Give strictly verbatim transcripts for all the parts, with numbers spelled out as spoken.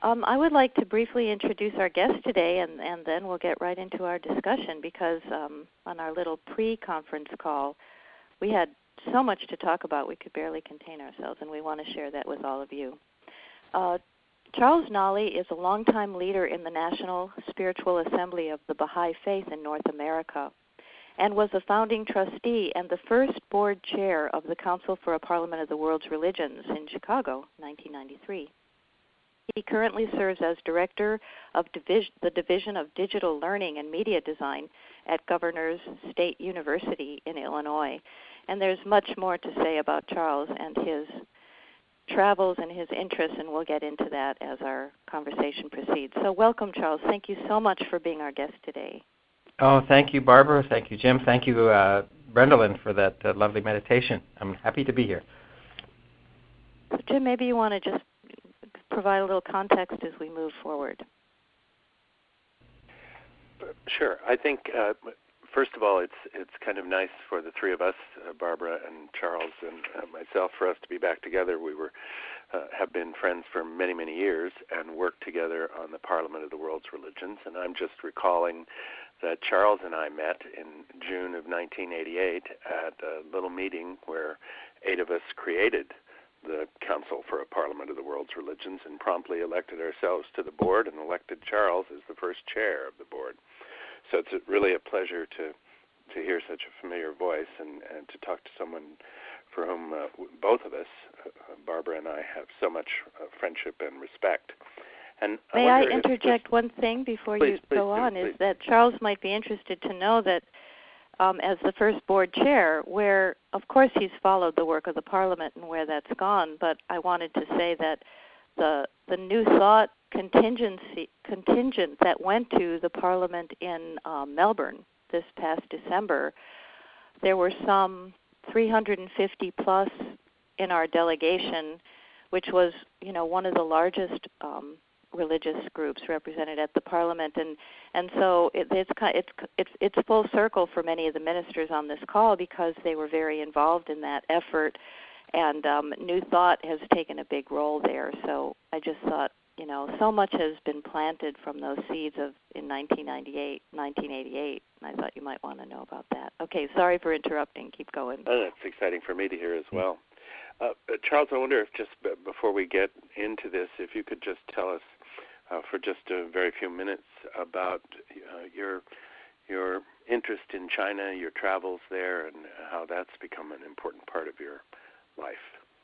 Um, I would like to briefly introduce our guest today, and, and then we'll get right into our discussion, because um, on our little pre-conference call, we had so much to talk about we could barely contain ourselves, and we want to share that with all of you. Uh, Charles Nally is a longtime leader in the National Spiritual Assembly of the Baha'i Faith in North America, and was a founding trustee and the first board chair of the Council for a Parliament of the World's Religions in Chicago, nineteen ninety-three. He currently serves as director of Divis- the Division of Digital Learning and Media Design at Governors State University in Illinois. And there's much more to say about Charles and his travels and his interests, and we'll get into that as our conversation proceeds. So welcome, Charles. Thank you so much for being our guest today. Oh, thank you, Barbara. Thank you, Jim. Thank you, uh, Brendolyn, for that uh, lovely meditation. I'm happy to be here. So, Jim, maybe you want to just provide a little context as we move forward. Sure. I think, uh, first of all, it's it's kind of nice for the three of us, uh, Barbara and Charles and uh, myself, for us to be back together. We were uh, have been friends for many, many years and worked together on the Parliament of the World's Religions. And I'm just recalling that Charles and I met in June of nineteen eighty-eight at a little meeting where eight of us created the Council for a Parliament of the World's Religions and promptly elected ourselves to the board and elected Charles as the first chair of the board. So it's really a pleasure to to hear such a familiar voice and, and to talk to someone for whom uh, both of us, uh, Barbara and I, have so much uh, friendship and respect. And May I, I interject one thing before please, you please go do, on, please. is that Charles might be interested to know that um, as the first board chair, where, of course, he's followed the work of the Parliament and where that's gone, but I wanted to say that the the New Thought contingency contingent that went to the Parliament in um, Melbourne this past December, there were some three hundred fifty plus in our delegation, which was, you know, one of the largest um, religious groups represented at the Parliament, and and so it, it's it's it's it's full circle for many of the ministers on this call because they were very involved in that effort, and um, New Thought has taken a big role there. So I just thought, you know, so much has been planted from those seeds of in nineteen ninety-eight, nineteen eighty-eight, and I thought you might want to know about that. Okay, sorry for interrupting. Keep going. Oh, that's exciting for me to hear as well. Uh, Charles, I wonder if just b- before we get into this, if you could just tell us uh, for just a very few minutes about uh, your your interest in China, your travels there, and how that's become an important part of your life.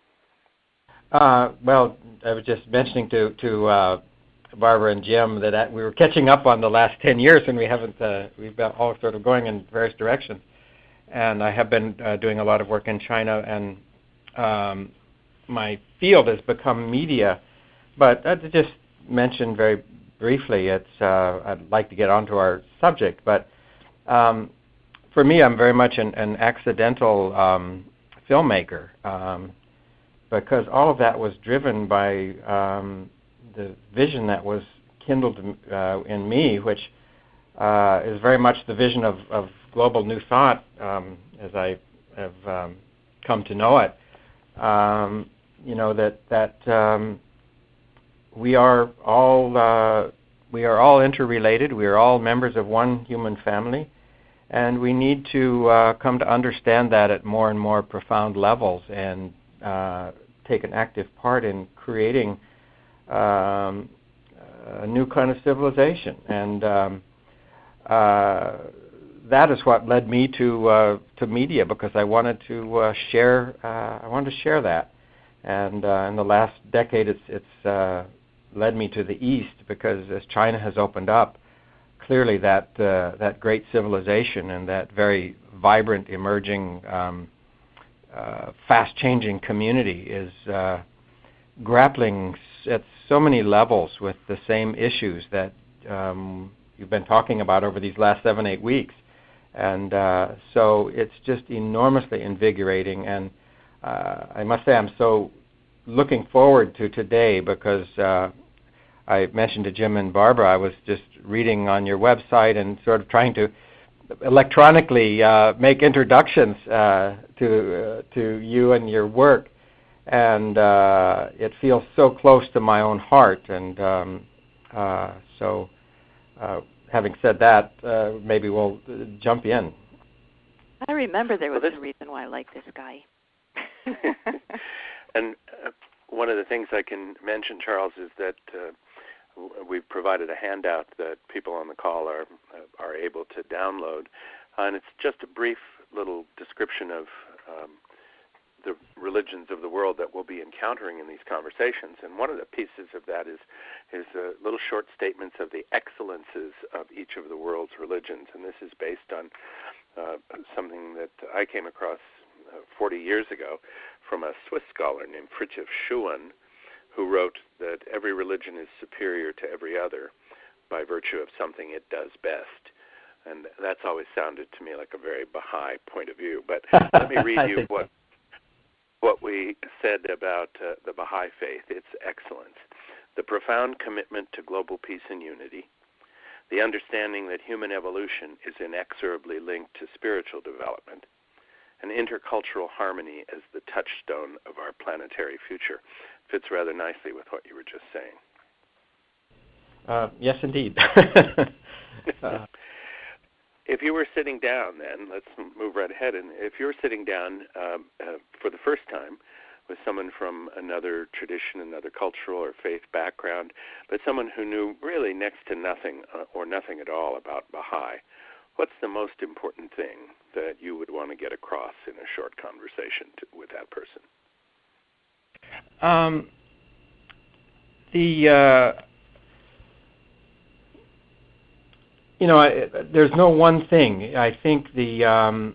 Uh, well, I was just mentioning to, to uh, Barbara and Jim that I, we were catching up on the last ten years, and we haven't, uh, we've been all sort of going in various directions. And I have been uh, doing a lot of work in China, and um, my field has become media. But uh, to just mention very briefly, it's uh, I'd like to get onto our subject, but um, for me, I'm very much an, an accidental um, filmmaker. Um, because all of that was driven by um, the vision that was kindled uh, in me, which uh, is very much the vision of, of global New Thought um, as I have um, come to know it. Um, you know, that that um, we are all uh, we are all interrelated. We are all members of one human family, and we need to uh, come to understand that at more and more profound levels and Uh, take an active part in creating um, a new kind of civilization, and um, uh, that is what led me to uh, to media, because I wanted to uh, share uh, I wanted to share that, and uh, in the last decade, it's it's uh, led me to the East, because as China has opened up, clearly that uh, that great civilization and that very vibrant, emerging um, Uh, fast-changing community is uh, grappling at so many levels with the same issues that um, you've been talking about over these last seven, eight weeks. And uh, so it's just enormously invigorating. And uh, I must say I'm so looking forward to today, because uh, I mentioned to Jim and Barbara, I was just reading on your website and sort of trying to electronically uh, make introductions uh, to uh, to you and your work, and uh, it feels so close to my own heart. And um, uh, so, uh, having said that, uh, maybe we'll uh, jump in. I remember there was well, a reason why I like this guy. And uh, one of the things I can mention, Charles, is that uh, we've provided a handout that people on the call are uh, are able to download, uh, and it's just a brief little description of um, the religions of the world that we'll be encountering in these conversations. And one of the pieces of that is is uh, little short statements of the excellences of each of the world's religions, and this is based on uh, something that I came across uh, forty years ago from a Swiss scholar named Fritjof Schuon, who wrote that every religion is superior to every other by virtue of something it does best. And that's always sounded to me like a very Baha'i point of view. But let me read you what what we said about uh, the Baha'i faith, its excellence. The profound commitment to global peace and unity, the understanding that human evolution is inexorably linked to spiritual development, and intercultural harmony as the touchstone of our planetary future. Fits rather nicely with what you were just saying. Uh, yes, indeed. uh. If you were sitting down then, let's move right ahead, and if you were sitting down um, uh, for the first time with someone from another tradition, another cultural or faith background, but someone who knew really next to nothing uh, or nothing at all about Baha'i, what's the most important thing that you would want to get across in a short conversation to, with that person? Um, the uh, you know, I, there's no one thing. I think the um,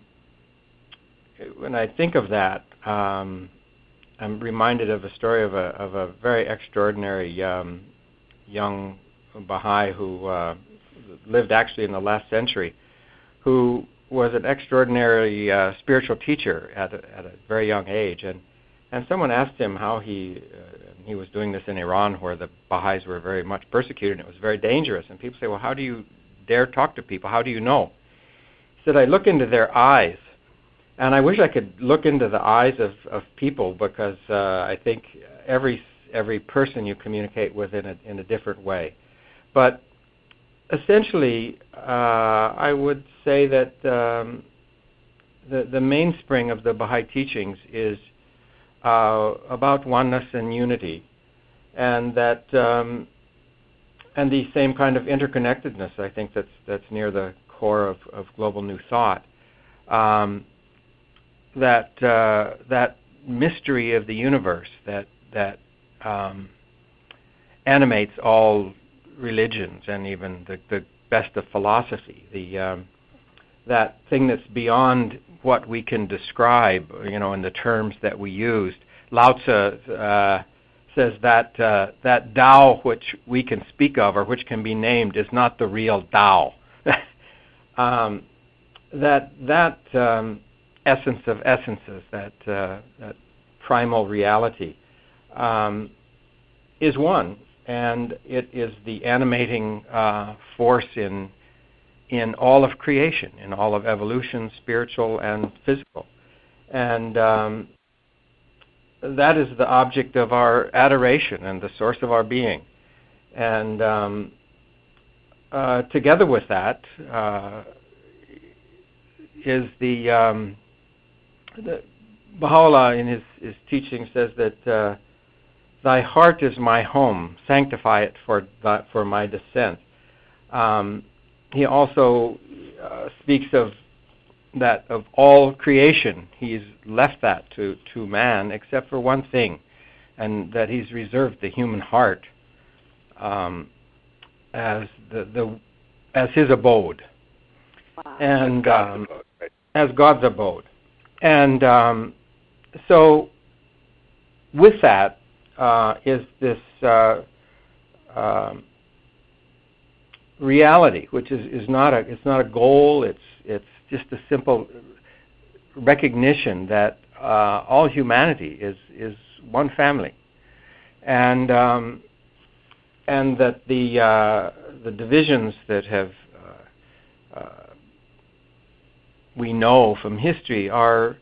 when I think of that, um, I'm reminded of a story of a of a very extraordinary um, young Baha'i who uh, lived actually in the last century, who was an extraordinary uh, spiritual teacher at a, at a very young age, and and someone asked him how he uh, he was doing this in Iran, where the Baha'is were very much persecuted, and it was very dangerous. And people say, well, how do you dare talk to people? How do you know? He said, I look into their eyes, and I wish I could look into the eyes of, of people, because uh, I think every every person you communicate with in a in a different way, but essentially, uh, I would say that um, the, the mainspring of the Baha'i teachings is uh, about oneness and unity, and that um, and the same kind of interconnectedness. I think that's that's near the core of, of global New Thought. Um, that uh, that mystery of the universe that that um, animates all religions and even the, the best of philosophy, the um, that thing that's beyond what we can describe, you know, in the terms that we used. Lao Tzu uh, says that uh, that Tao which we can speak of or which can be named is not the real Tao. um, that that um, essence of essences, that uh, that primal reality, um, is one. And it is the animating uh, force in in all of creation, in all of evolution, spiritual and physical. And um, that is the object of our adoration and the source of our being. And um, uh, together with that uh, is the, um, the Baha'u'llah in his, his teaching says that uh, thy heart is my home, sanctify it for th- for my descent. Um, he also uh, speaks of that of all creation, he's left that to, to man except for one thing, and that he's reserved the human heart um, as the, the as his abode, wow. and as God's, um, abode, right? as God's abode. And um, so, with that. Uh, is this uh, um, reality, which is, is not a it's not a goal. It's it's just a simple recognition that uh, all humanity is is one family, and um, and that the uh, the divisions that have uh, uh, we know from history are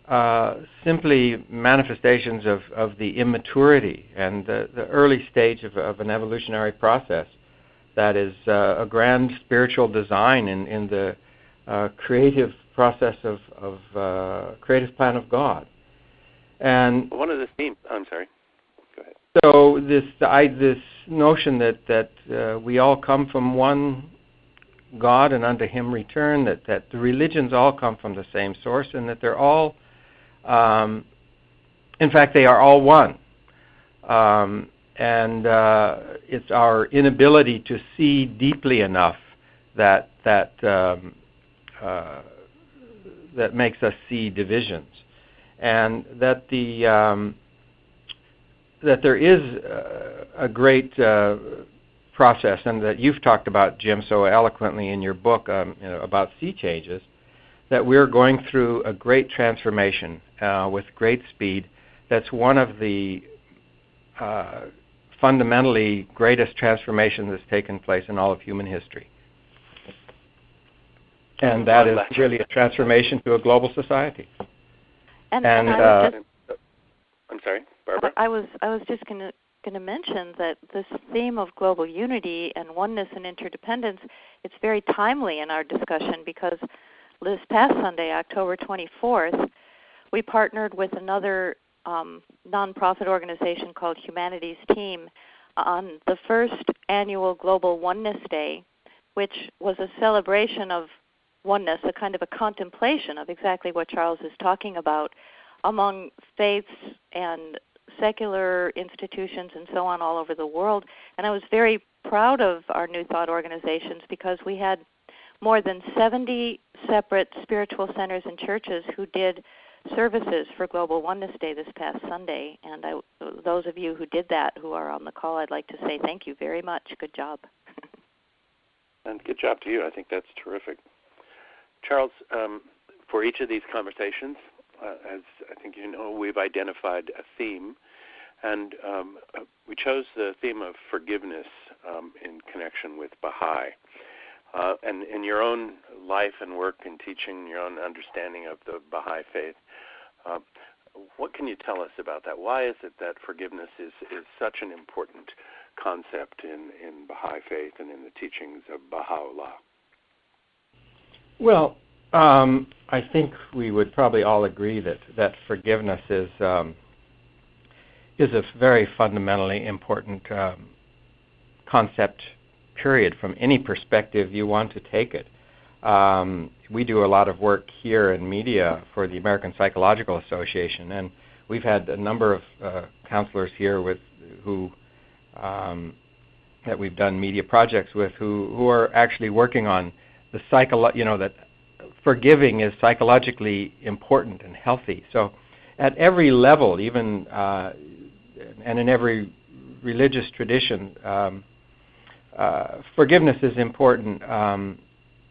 uh, simply manifestations of, of the immaturity and the, the early stage of, of an evolutionary process that is uh, a grand spiritual design in, in the uh, creative process of, of uh, creative plan of God. And one of the themes, I'm sorry, go ahead. So this I, this notion that, that uh, we all come from one God and unto Him return, that, that the religions all come from the same source, and that they're all, um, in fact, they are all one. Um, and uh, it's our inability to see deeply enough that that um, uh, that makes us see divisions, and that the um, that there is uh, a great uh, process, and that you've talked about, Jim, so eloquently in your book um, you know, about sea changes, that we're going through a great transformation uh, with great speed. That's one of the uh, fundamentally greatest transformations that's taken place in all of human history. And that is really a transformation to a global society. And, and, and I uh, was just, I'm sorry, Barbara? I was, I was just going to going to mention that this theme of global unity and oneness and interdependence, it's very timely in our discussion, because this past Sunday, October twenty-fourth, we partnered with another um, nonprofit organization called Humanities Team on the first annual Global Oneness Day, which was a celebration of oneness, a kind of a contemplation of exactly what Charles is talking about among faiths and secular institutions and so on all over the world. And I was very proud of our New Thought organizations, because we had more than seventy separate spiritual centers and churches who did services for Global Oneness Day this past Sunday. And I, those of you who did that, who are on the call, I'd like to say thank you very much. Good job. And good job to you. I think that's terrific. Charles, um, for each of these conversations, uh, as I think you know, we've identified a theme, and um, uh, we chose the theme of forgiveness um, in connection with Baha'i. Uh, and in your own life and work and teaching, your own understanding of the Baha'i faith, uh, what can you tell us about that? Why is it that forgiveness is, is such an important concept in, in Baha'i faith and in the teachings of Baha'u'llah? Well, um, I think we would probably all agree that, that forgiveness is um, is a very fundamentally important um, concept, period, from any perspective you want to take it. Um, we do a lot of work here in media for the American Psychological Association, and we've had a number of uh, counselors here with who um, that we've done media projects with who, who are actually working on the psycholo- you know, that forgiving is psychologically important and healthy. So at every level, even uh, and in every religious tradition, um, uh, forgiveness is important um,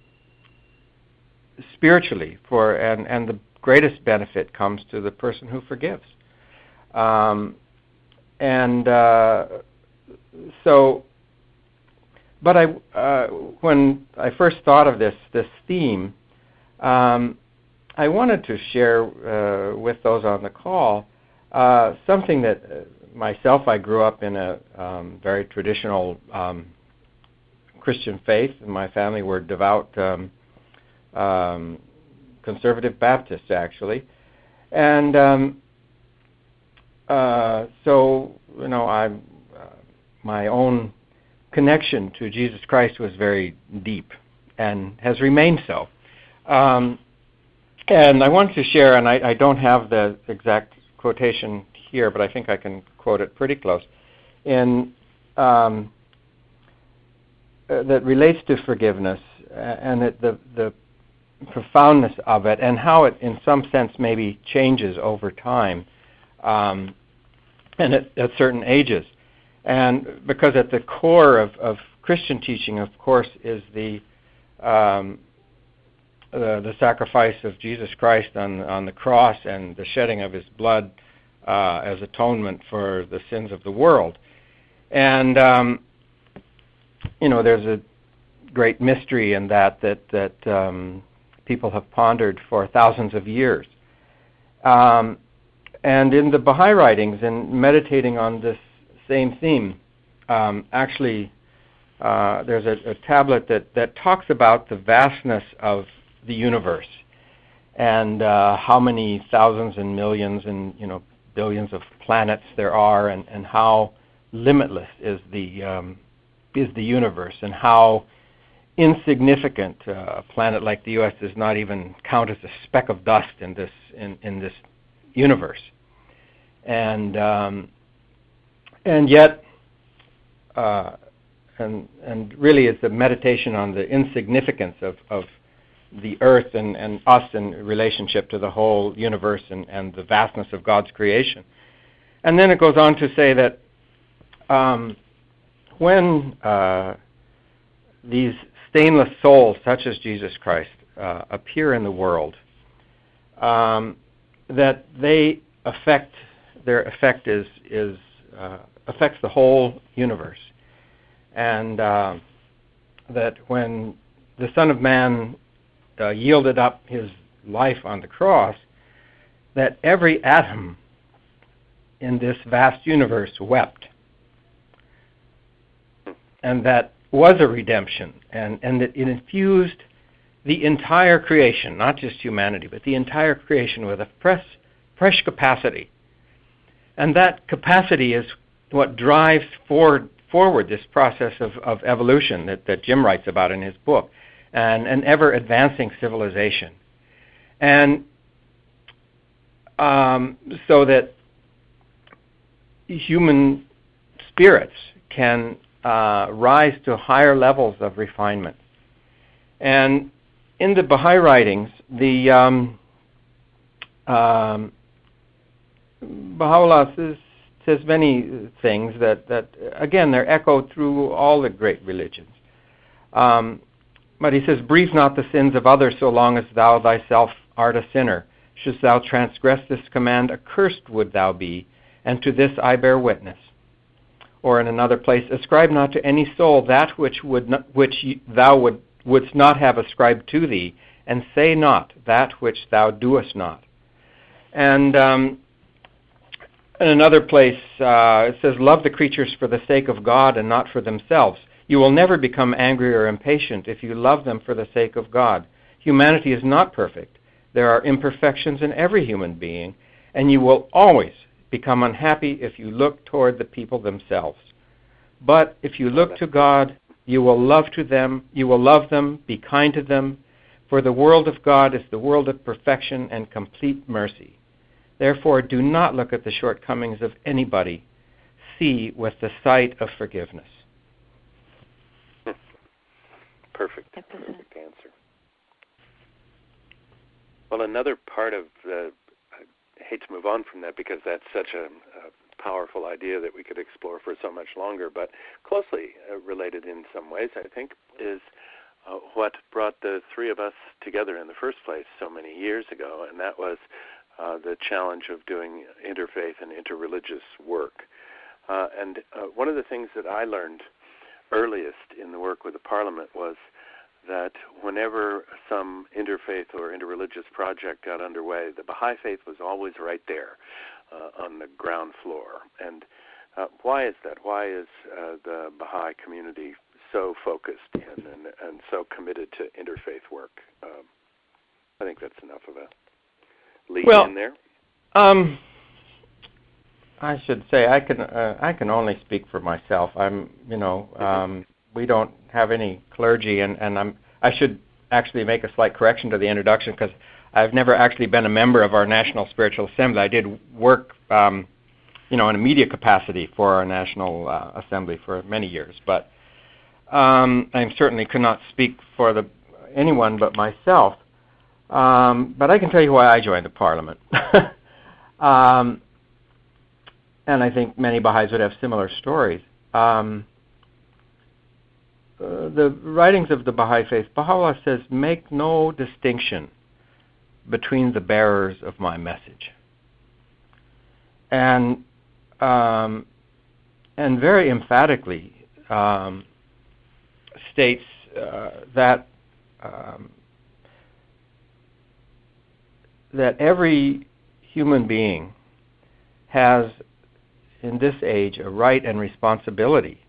spiritually, for and, and the greatest benefit comes to the person who forgives. Um, and uh, so, but I, uh, when I first thought of this this theme, um, I wanted to share uh, with those on the call uh, something that uh, myself, I grew up in a um, very traditional um, Christian faith, and my family were devout um, um, conservative Baptists, actually. And um, uh, so, you know, I, uh, my own connection to Jesus Christ was very deep and has remained so. Um, and I wanted to share, and I, I don't have the exact quotation here, but I think I can quote it pretty close, in um, uh, that relates to forgiveness and it, the the profoundness of it, and how it, in some sense, maybe changes over time, um, and at, at certain ages. And because at the core of, of Christian teaching, of course, is the um, the, the sacrifice of Jesus Christ on on the cross and the shedding of His blood uh, as atonement for the sins of the world. And um, you know, there's a great mystery in that that that um, people have pondered for thousands of years. Um, and in the Baha'i writings, and meditating on this same theme, um, actually uh, there's a, a tablet that, that talks about the vastness of the universe and uh, how many thousands and millions and you know billions of planets there are, and, and how limitless is the um, is the universe, and how insignificant uh, a planet like the U S does not even count as a speck of dust in this in, in this universe, and um, and yet, uh, and and really it's a meditation on the insignificance of, of the earth and, and us in relationship to the whole universe and, and the vastness of God's creation. And then it goes on to say that um, when uh, these stainless souls, such as Jesus Christ, uh, appear in the world, um, that they affect, their effect is, is uh, affects the whole universe. And uh, that when the Son of Man Uh, yielded up his life on the cross, that every atom in this vast universe wept. And that was a redemption, and, and that it infused the entire creation, not just humanity, but the entire creation with a fresh, fresh capacity. And that capacity is what drives forward, forward this process of, of evolution that, that Jim writes about in his book. And an ever-advancing civilization. And um, so that human spirits can uh, rise to higher levels of refinement. And in the Baha'i writings, the um, um, Baha'u'llah says, says many things that, that, again, they're echoed through all the great religions. Um, But he says, breathe not the sins of others so long as thou thyself art a sinner. Shouldst thou transgress this command, accursed would thou be, and to this I bear witness. Or in another place, ascribe not to any soul that which would not, which thou would, wouldst not have ascribed to thee, and say not that which thou doest not. And um, in another place, uh, it says, love the creatures for the sake of God and not for themselves. You will never become angry or impatient if you love them for the sake of God. Humanity is not perfect. There are imperfections in every human being, and you will always become unhappy if you look toward the people themselves. But if you look to God, you will love to them, you will love them, be kind to them, for the world of God is the world of perfection and complete mercy. Therefore, do not look at the shortcomings of anybody. See with the sight of forgiveness. Perfect, perfect answer. Well, another part of the, I hate to move on from that because that's such a, a powerful idea that we could explore for so much longer, but closely uh, related in some ways, I think, is uh, what brought the three of us together in the first place so many years ago, and that was uh, the challenge of doing interfaith and interreligious work. Uh, and uh, one of the things that I learned earliest in the work with the Parliament was that whenever some interfaith or interreligious project got underway, the Baha'i faith was always right there uh, on the ground floor. And uh, why is that? Why is uh, the Baha'i community so focused in and, and so committed to interfaith work? Um, I think that's enough of a lead well, in there. Um, I should say I can uh, I can only speak for myself. I'm you know um, we don't have any clergy, and, and I'm I should actually make a slight correction to the introduction because I've never actually been a member of our National Spiritual Assembly. I did work um, you know in a media capacity for our National uh, Assembly for many years, but um, I certainly could not speak for the anyone but myself. Um, but I can tell you why I joined the Parliament. um, And I think many Baha'is would have similar stories. Um, uh, the writings of the Baha'i faith, Baha'u'llah says, make no distinction between the bearers of my message. And um, and very emphatically um, states uh, that um, that every human being has, in this age, a right and responsibility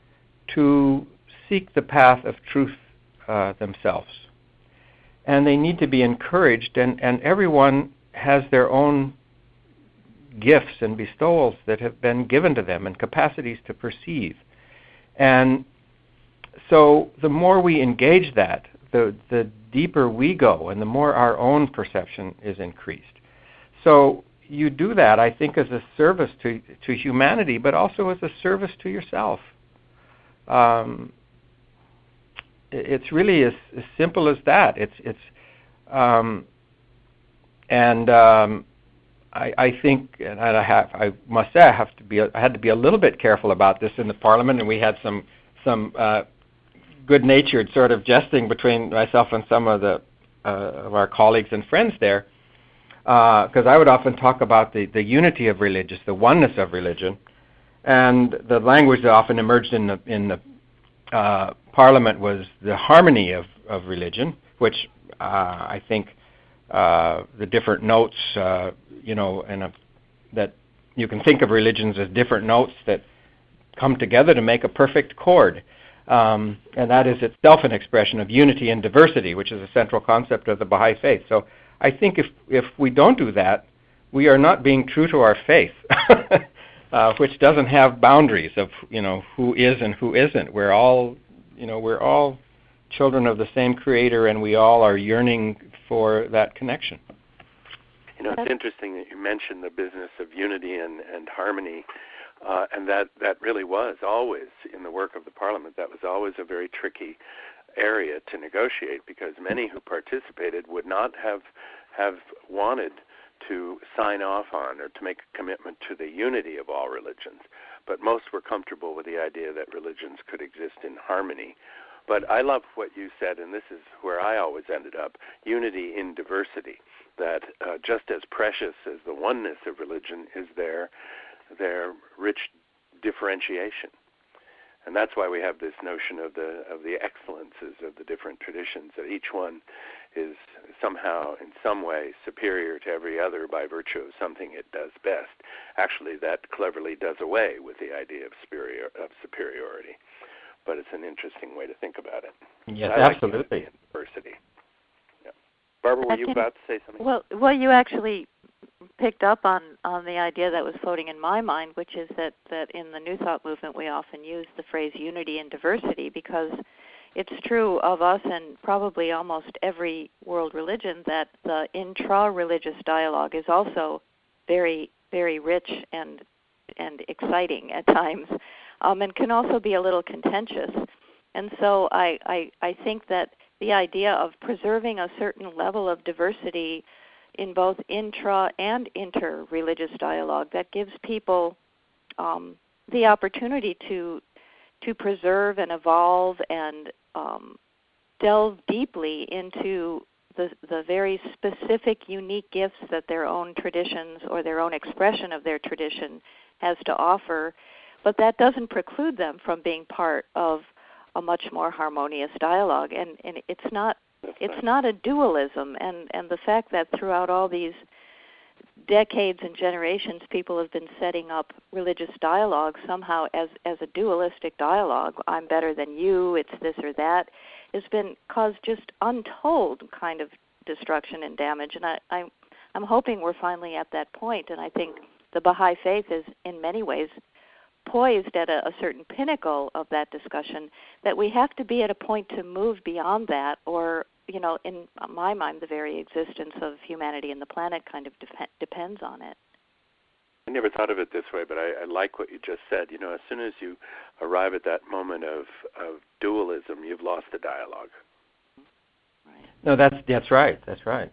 to seek the path of truth uh, themselves. And they need to be encouraged, and, and everyone has their own gifts and bestowals that have been given to them and capacities to perceive. And so the more we engage that, the, the deeper we go and the more our own perception is increased. So you do that, I think, as a service to, to humanity, but also as a service to yourself. Um, it's really as, as simple as that. It's, it's, um, and um, I, I think, and I have, I must say, I have to be, I had to be a little bit careful about this in the Parliament, and we had some, some uh, good-natured sort of jesting between myself and some of the uh, of our colleagues and friends there, because uh, I would often talk about the, the unity of religious, the oneness of religion, and the language that often emerged in the in the uh, Parliament was the harmony of, of religion, which uh, I think uh, the different notes, uh, you know, and a, that you can think of religions as different notes that come together to make a perfect chord. Um, and that is itself an expression of unity and diversity, which is a central concept of the Baha'i faith. So I think if if we don't do that, we are not being true to our faith, uh, which doesn't have boundaries of, you know, who is and who isn't. We're all, you know, we're all children of the same Creator, and we all are yearning for that connection. You know, it's interesting that you mentioned the business of unity and, and harmony. Uh, and that, that really was always, in the work of the Parliament, that was always a very tricky area to negotiate, because many who participated would not have have wanted to sign off on or to make a commitment to the unity of all religions. But most were comfortable with the idea that religions could exist in harmony. But I love what you said, and this is where I always ended up, unity in diversity, that uh, just as precious as the oneness of religion is there, their rich differentiation. And that's why we have this notion of the of the excellences of the different traditions, that each one is somehow in some way superior to every other by virtue of something it does best. Actually, that cleverly does away with the idea of superior of superiority. But it's an interesting way to think about it. Yes, I absolutely. Like diversity. Yeah. Barbara, were you about to say something? Well, well, you actually picked up on, on the idea that was floating in my mind, which is that, that in the New Thought movement we often use the phrase unity and diversity, because it's true of us and probably almost every world religion that the intra-religious dialogue is also very, very rich and and exciting at times, um, and can also be a little contentious. And so I, I, I think that the idea of preserving a certain level of diversity in both intra and inter-religious dialogue, that gives people um, the opportunity to to preserve and evolve and um, delve deeply into the, the very specific, unique gifts that their own traditions or their own expression of their tradition has to offer. But that doesn't preclude them from being part of a much more harmonious dialogue. And, and it's not It's not a dualism, and, and the fact that throughout all these decades and generations people have been setting up religious dialogue somehow as, as a dualistic dialogue, I'm better than you, it's this or that, has been caused just untold kind of destruction and damage. And I, I, I'm hoping we're finally at that point, and I think the Baha'i faith is in many ways poised at a, a certain pinnacle of that discussion, that we have to be at a point to move beyond that, or, you know, in my mind, the very existence of humanity and the planet kind of de- depends on it. I never thought of it this way, but I, I like what you just said. You know, as soon as you arrive at that moment of, of dualism, you've lost the dialogue. Right. No, that's that's right. That's right.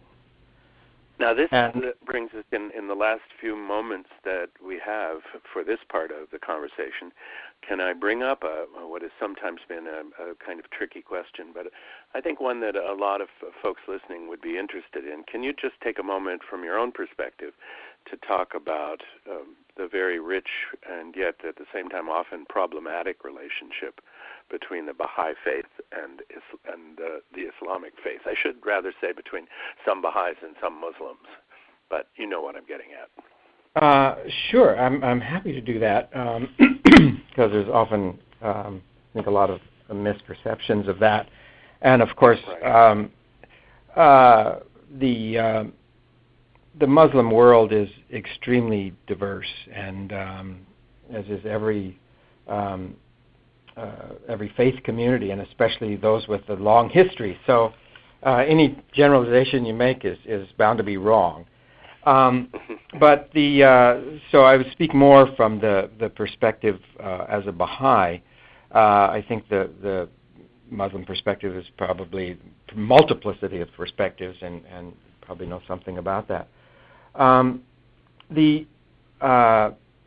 Now, this and, brings us in, in the last few moments that we have for this part of the conversation. Can I bring up a, what has sometimes been a, a kind of tricky question, but I think one that a lot of folks listening would be interested in. Can you just take a moment from your own perspective to talk about um, the very rich and yet at the same time often problematic relationship between the Baha'i faith and and uh, the Islamic faith? I should rather say between some Baha'is and some Muslims. but you know what I'm getting at. Uh, sure, I'm I'm happy to do that because um, there's often um, I think a lot of misperceptions of that, and of course right. um, uh, the uh, the Muslim world is extremely diverse, and um, as is every um, uh, every faith community, and especially those with a long history. So uh, any generalization you make is is bound to be wrong. Um, but the uh, so I would speak more from the the perspective uh, as a Baha'i. Uh, I think the the Muslim perspective is probably a multiplicity of perspectives, and, and probably know something about that. Um, the uh,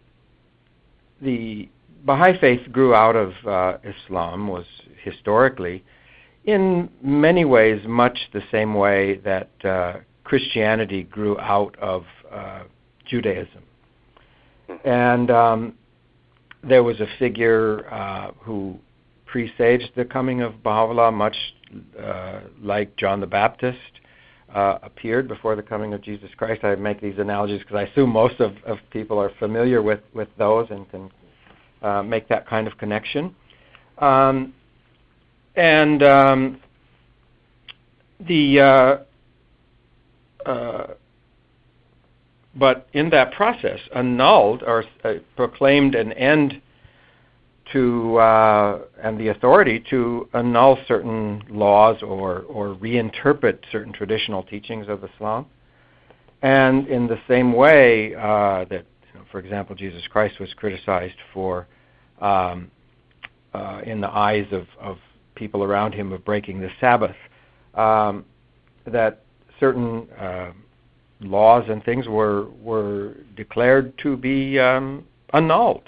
the Baha'i faith grew out of uh, Islam, was historically, in many ways, much the same way that uh, Christianity grew out of uh, Judaism. And um, there was a figure uh, who presaged the coming of Baha'u'llah, much uh, like John the Baptist uh, appeared before the coming of Jesus Christ. I make these analogies because I assume most of, of people are familiar with, with those and can uh, make that kind of connection. Um, and um, the uh, Uh, but in that process, annulled or uh, proclaimed an end to uh, and the authority to annul certain laws or or reinterpret certain traditional teachings of Islam. And in the same way uh, that, you know, for example, Jesus Christ was criticized for, um, uh, in the eyes of, of people around him, of breaking the Sabbath, um, that certain uh, laws and things were were declared to be um, annulled,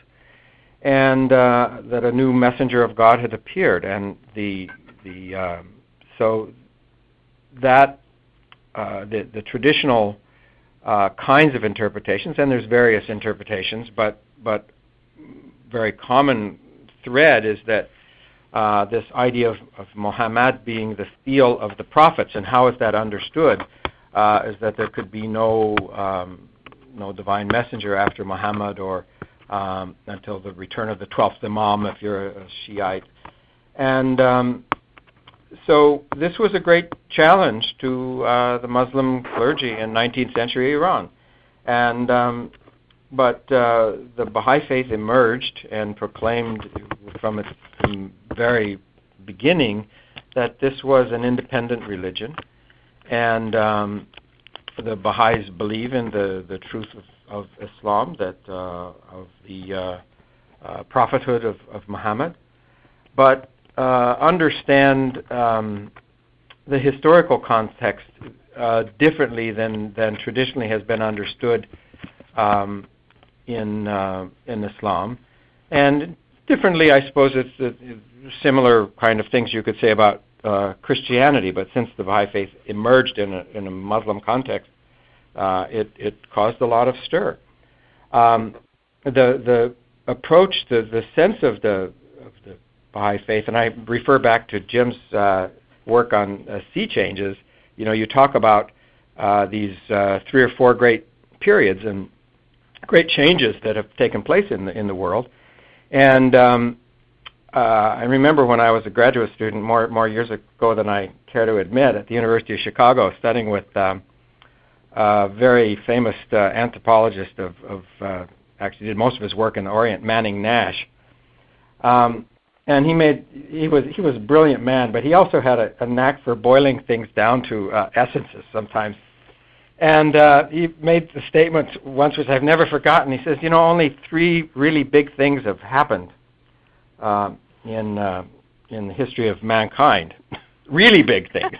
and uh, that a new messenger of God had appeared, and the the um, so that uh, the the traditional uh, kinds of interpretations, and there's various interpretations, but but very common thread is that Uh, this idea of, of Muhammad being the seal of the prophets, and how is that understood? Uh, is that there could be no um, no divine messenger after Muhammad, or um, until the return of the twelfth Imam, if you're a, a Shiite. And um, so this was a great challenge to uh, the Muslim clergy in nineteenth century Iran. And um, but uh, the Baha'i faith emerged and proclaimed from its very beginning that this was an independent religion, and um, the Baha'is believe in the, the truth of, of Islam, that uh, of the uh, uh, prophethood of, of Muhammad, but uh, understand um, the historical context uh, differently than, than traditionally has been understood um, in uh, in Islam, and differently, I suppose it's uh, similar kind of things you could say about uh, Christianity, but since the Baha'i faith emerged in a, in a Muslim context, uh, it, it caused a lot of stir. Um, the the approach, the, the sense of the of the Baha'i faith, and I refer back to Jim's uh, work on uh, sea changes. You know, you talk about uh, these uh, three or four great periods and great changes that have taken place in the in the world. And um, uh, I remember when I was a graduate student, more more years ago than I care to admit, at the University of Chicago, studying with um, a very famous uh, anthropologist of, of uh, actually did most of his work in the Orient, Manning Nash. Um, and he made he was he was a brilliant man, but he also had a, a knack for boiling things down to uh, essences sometimes. And uh, he made the statement once, which I've never forgotten. He says, you know, only three really big things have happened uh, in uh, in the history of mankind. Really big things.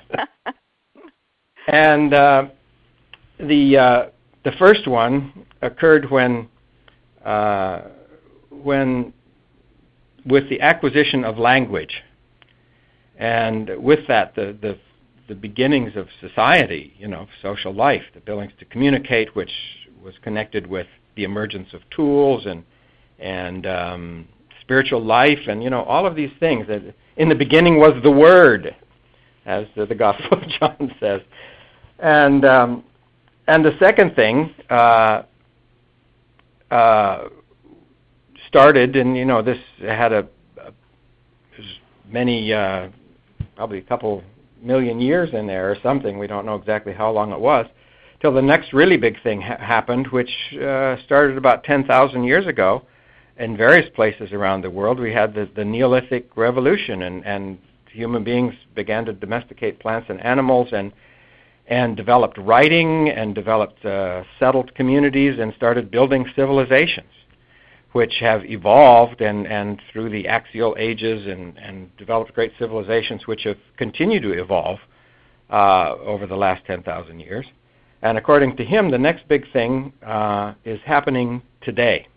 And uh, the uh, the first one occurred when uh, when with the acquisition of language, and with that the the the beginnings of society, you know, social life, the ability to communicate, which was connected with the emergence of tools and and um, spiritual life, and you know, all of these things. That in the beginning was the Word, as the, the Gospel of John says, and um, and the second thing uh, uh, started, and you know, this had a, a many, uh, probably a couple million years in there or something. We don't know exactly how long it was, till the next really big thing ha- happened, which uh, started about ten thousand years ago in various places around the world. We had the, the Neolithic Revolution, and, and human beings began to domesticate plants and animals, and and developed writing, and developed uh, settled communities, and started building civilizations, which have evolved and, and through the axial ages, and, and developed great civilizations which have continued to evolve uh, over the last ten thousand years. And according to him, the next big thing uh, is happening today.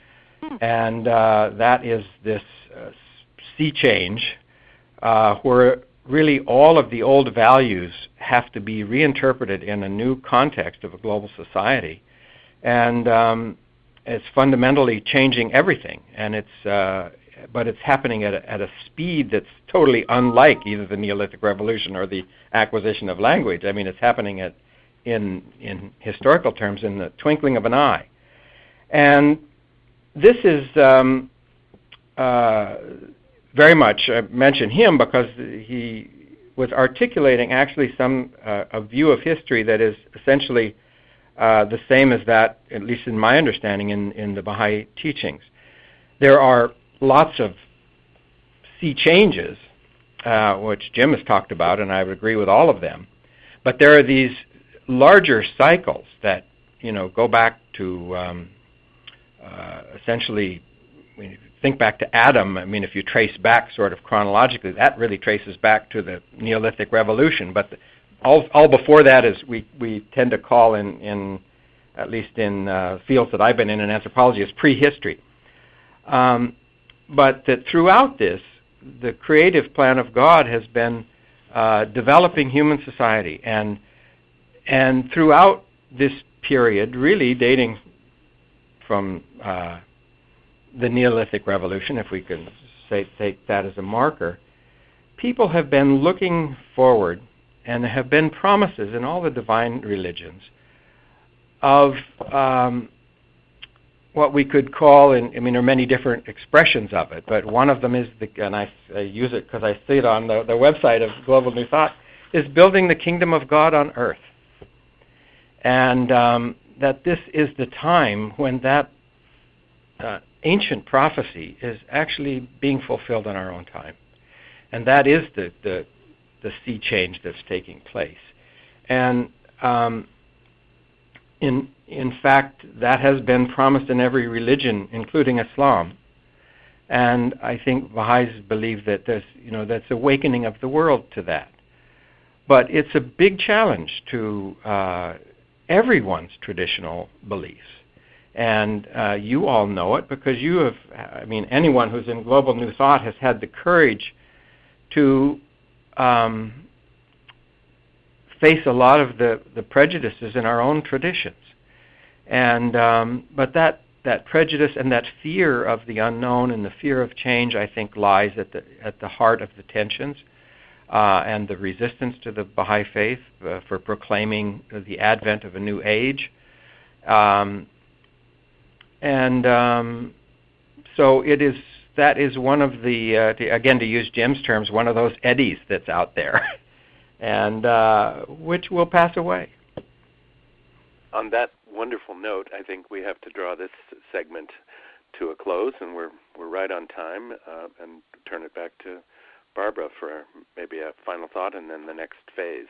And uh, that is this uh, sea change, uh, where really all of the old values have to be reinterpreted in a new context of a global society. And um, it's fundamentally changing everything. And it's, uh, but it's happening at a, at a speed that's totally unlike either the Neolithic Revolution or the acquisition of language. I mean, it's happening at, in, in historical terms, in the twinkling of an eye. And this is um, uh, very much, I mention him because he was articulating actually some uh, a view of history that is essentially uh, the same as that, at least in my understanding, in, in the Baha'i teachings. There are lots of sea changes, uh, which Jim has talked about, and I would agree with all of them. But there are these larger cycles that, you know, go back to um, uh, essentially, when you think back to Adam, I mean, if you trace back sort of chronologically, that really traces back to the Neolithic Revolution. But the, all, all before that is we, we tend to call in, in at least in uh, fields that I've been in in anthropology, is prehistory. Um, but that throughout this, the creative plan of God has been uh, developing human society. And, and throughout this period, really dating from uh, the Neolithic Revolution, if we can say, take that as a marker, people have been looking forward, and there have been promises in all the divine religions of um, what we could call, and I mean, there are many different expressions of it, but one of them is, the, and I, I use it because I see it on the, the website of Global New Thought, is building the kingdom of God on earth. And um, that this is the time when that uh, ancient prophecy is actually being fulfilled in our own time. And that is the, the, the sea change that's taking place. And um, in, in fact, that has been promised in every religion, including Islam. And I think Baha'is believe that there's, you know, that's awakening of the world to that. But it's a big challenge to uh, everyone's traditional beliefs. And uh, you all know it because you have, I mean, anyone who's in Global New Thought has had the courage to um, face a lot of the, the prejudices in our own traditions. And um, but that, that prejudice and that fear of the unknown and the fear of change, I think, lies at the, at the heart of the tensions. Uh, and the resistance to the Baha'i faith uh, for proclaiming the advent of a new age. Um, and um, so it is, that is one of the, uh, to, again, to use Jim's terms, one of those eddies that's out there, and uh, which will pass away. On that wonderful note, I think we have to draw this segment to a close, and we're, we're right on time, uh, and turn it back to Barbara for maybe a final thought and then the next phase.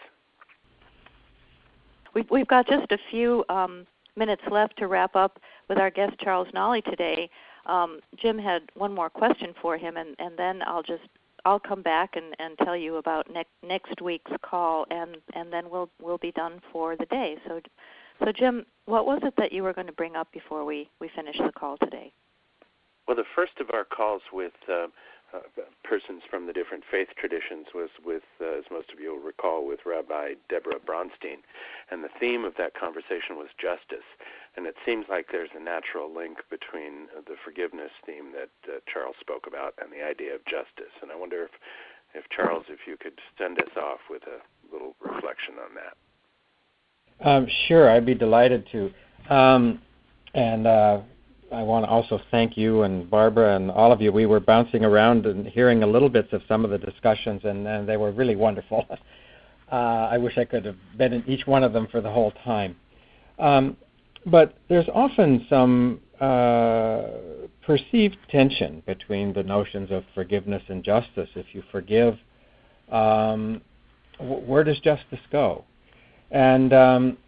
We've, we've got just a few um, minutes left to wrap up with our guest Charles Nolly today. Um, Jim had one more question for him, and, and then I'll just I'll come back and, and tell you about ne- next week's call, and, and then we'll we'll be done for the day. So, so Jim, what was it that you were going to bring up before we, we finish the call today? Well, the first of our calls with uh, Uh, persons from the different faith traditions was with, uh, as most of you will recall, with Rabbi Deborah Bronstein. And the theme of that conversation was justice. And it seems like there's a natural link between uh, the forgiveness theme that uh, Charles spoke about and the idea of justice. And I wonder if, if Charles, if you could send us off with a little reflection on that. Um, sure, I'd be delighted to. Um, and uh, I want to also thank you and Barbara and all of you. We were bouncing around and hearing a little bits of some of the discussions, and, and they were really wonderful. uh, I wish I could have been in each one of them for the whole time. Um, but there's often some uh, perceived tension between the notions of forgiveness and justice. If you forgive, um, w- where does justice go? And um,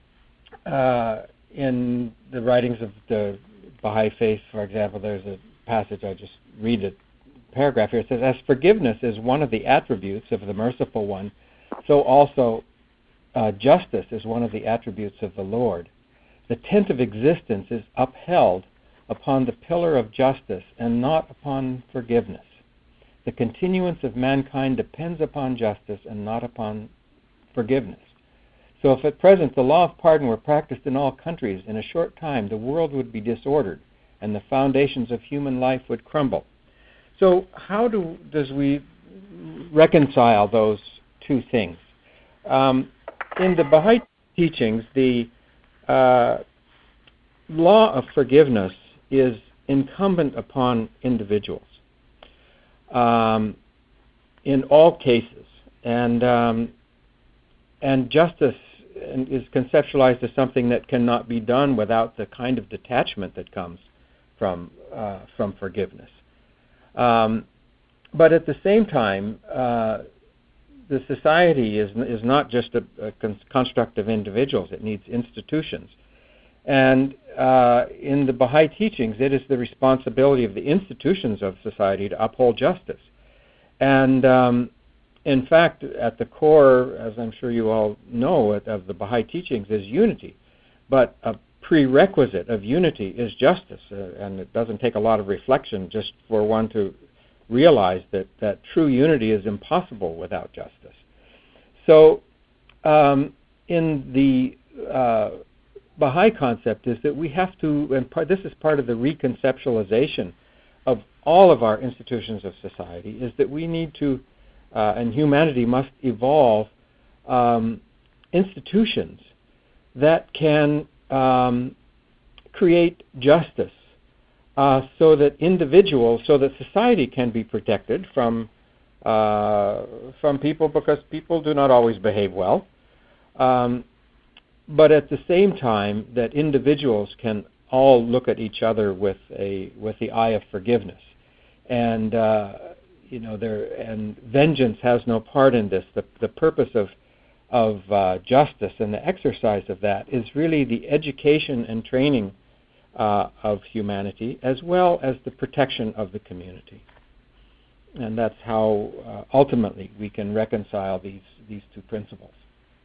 uh, in the writings of the Baha'i Faith, for example, there's a passage, I just read a paragraph here. It says, as forgiveness is one of the attributes of the merciful one, so also uh, justice is one of the attributes of the Lord. The tent of existence is upheld upon the pillar of justice and not upon forgiveness. The continuance of mankind depends upon justice and not upon forgiveness. So if at present the law of pardon were practiced in all countries, in a short time the world would be disordered and the foundations of human life would crumble. So how do does we reconcile those two things? Um, in the Baha'i teachings, the uh, law of forgiveness is incumbent upon individuals um, in all cases, and um, and justice is conceptualized as something that cannot be done without the kind of detachment that comes from uh, from forgiveness. Um, but at the same time, uh, the society is is not just a, a construct of individuals; it needs institutions. And uh, in the Baha'i teachings, it is the responsibility of the institutions of society to uphold justice. And um, in fact, at the core, as I'm sure you all know, of the Baha'i teachings is unity. But a prerequisite of unity is justice, uh, and it doesn't take a lot of reflection just for one to realize that, that true unity is impossible without justice. So um, in the uh, Baha'i concept is that we have to, and part, this is part of the reconceptualization of all of our institutions of society, is that we need to Uh, and humanity must evolve um, institutions that can um, create justice uh, so that individuals, so that society can be protected from uh, from people, because people do not always behave well. Um, but at the same time, that individuals can all look at each other with a with the eye of forgiveness. And uh, You know, there and vengeance has no part in this. The the purpose of of uh, justice and the exercise of that is really the education and training uh, of humanity, as well as the protection of the community. And that's how uh, ultimately we can reconcile these these two principles.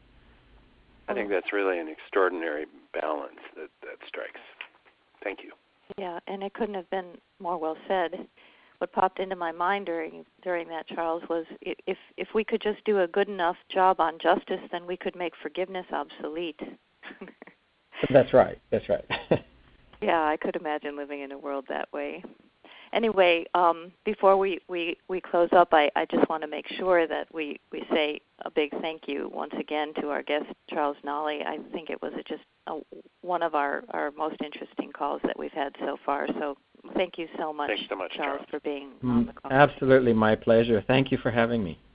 I think that's really an extraordinary balance that, that strikes. Thank you. Yeah, and it couldn't have been more well said. What popped into my mind during during that, Charles, was if if we could just do a good enough job on justice, then we could make forgiveness obsolete. That's right. That's right. Yeah, I could imagine living in a world that way. Anyway, um, before we, we, we close up, I, I just want to make sure that we, we say a big thank you once again to our guest, Charles Nolly. I think it was just a, one of our, our most interesting calls that we've had so far. So thank you so much, Thanks so much, Charles, Charles, for being on the call. Absolutely, my pleasure. Thank you for having me.